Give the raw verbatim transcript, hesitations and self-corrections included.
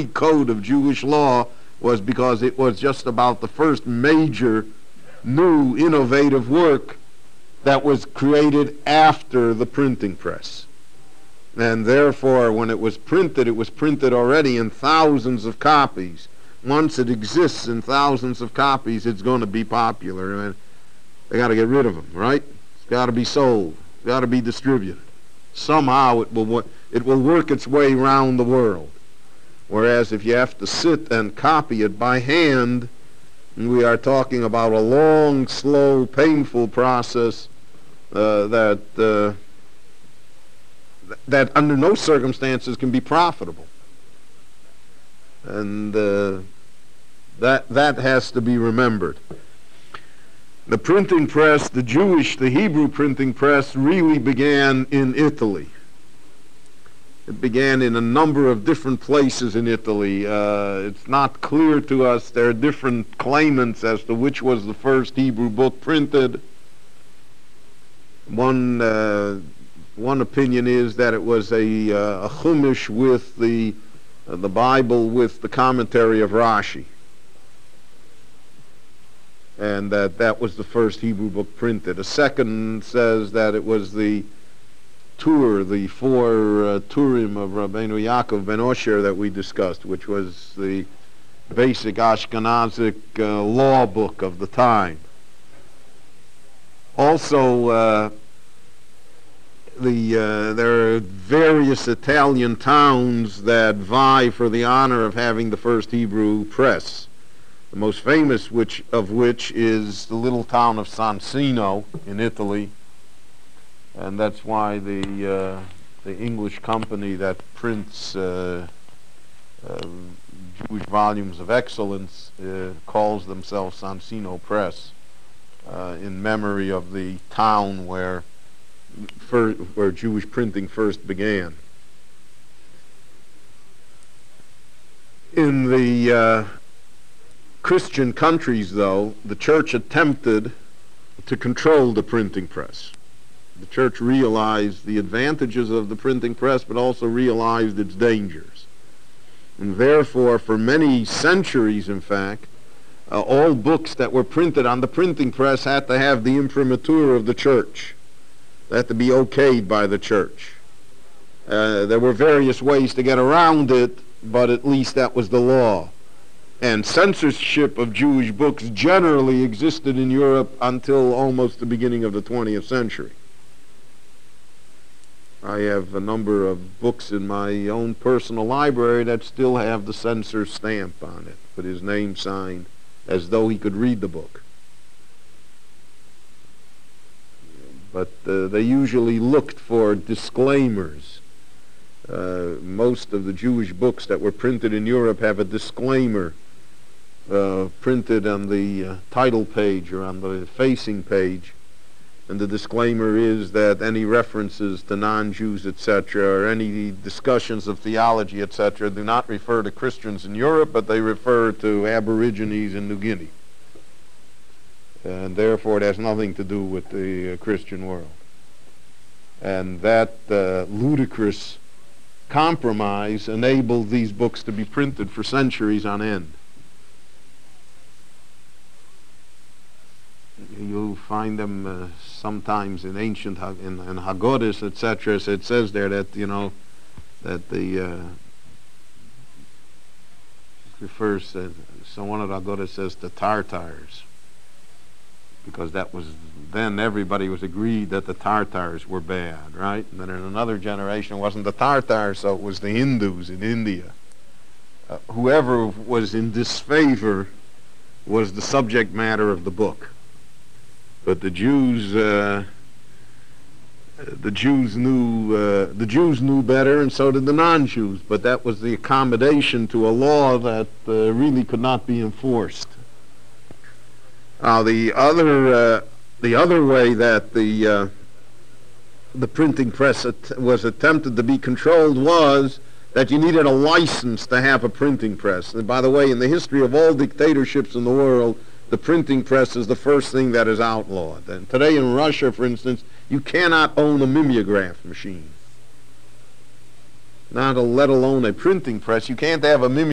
complete code of Jewish law was because it was just about the first major new innovative work that was created after the printing press. And therefore, when it was printed, it was printed already in thousands of copies. Once it exists in thousands of copies, it's going to be popular. And they got to get rid of them, right? It's got to be sold. It's got to be distributed. Somehow it will it will work its way around the world. Whereas if you have to sit and copy it by hand, we are talking about a long, slow, painful process uh, that uh, that under no circumstances can be profitable. And uh, that that has to be remembered. The printing press, the Jewish, the Hebrew printing press, really began in Italy. It began in a number of different places in Italy. Uh, it's not clear to us. There are different claimants as to which was the first Hebrew book printed. One uh, one opinion is that it was a, uh, a Chumash with the uh, the Bible with the commentary of Rashi, and that that was the first Hebrew book printed. A second says that it was the Tur, the four uh, Turim of Rabbeinu Yaakov ben Osher that we discussed, which was the basic Ashkenazic uh, law book of the time. Also, uh, the uh, there are various Italian towns that vie for the honor of having the first Hebrew press. The most famous which of which is the little town of Sansino in Italy, and that's why the uh, the English company that prints uh, uh, Jewish volumes of excellence uh, calls themselves Sansino Press, uh, in memory of the town where fir where Jewish printing first began. In the uh, Christian countries, though, the church attempted to control the printing press. The church realized the advantages of the printing press, but also realized its dangers. And therefore, for many centuries, in fact, uh, all books that were printed on the printing press had to have the imprimatur of the church. They had to be okayed by the church. Uh, there were various ways to get around it, but at least that was the law. And censorship of Jewish books generally existed in Europe until almost the beginning of the twentieth century. I have a number of books in my own personal library that still have the censor stamp on it, with his name signed, as though he could read the book. But uh, they usually looked for disclaimers. Uh, most of the Jewish books that were printed in Europe have a disclaimer uh, printed on the uh, title page or on the facing page. And the disclaimer is that any references to non-Jews, et cetera, or any discussions of theology, et cetera, do not refer to Christians in Europe, but they refer to Aborigines in New Guinea. And therefore it has nothing to do with the uh, Christian world. And that uh, ludicrous compromise enabled these books to be printed for centuries on end. You'll find them uh, sometimes in ancient in, in Haggadahs, et cetera. So it says there that you know that the uh, refers to, so one of the Haggadahs says the Tartars, because that was then everybody was agreed that the Tartars were bad, right? And then in another generation it wasn't the Tartars, so it was the Hindus in India. Uh, whoever was in disfavor was the subject matter of the book. But the Jews, uh, the Jews knew uh, the Jews knew better, and so did the non-Jews. But that was the accommodation to a law that uh, really could not be enforced. Now, the other uh, the other way that the uh, the printing press at was attempted to be controlled was that you needed a license to have a printing press. And by the way, in the history of all dictatorships in the world, the printing press is the first thing that is outlawed. And today in Russia, for instance, you cannot own a mimeograph machine. Not a, let alone a printing press. You can't have a mimeograph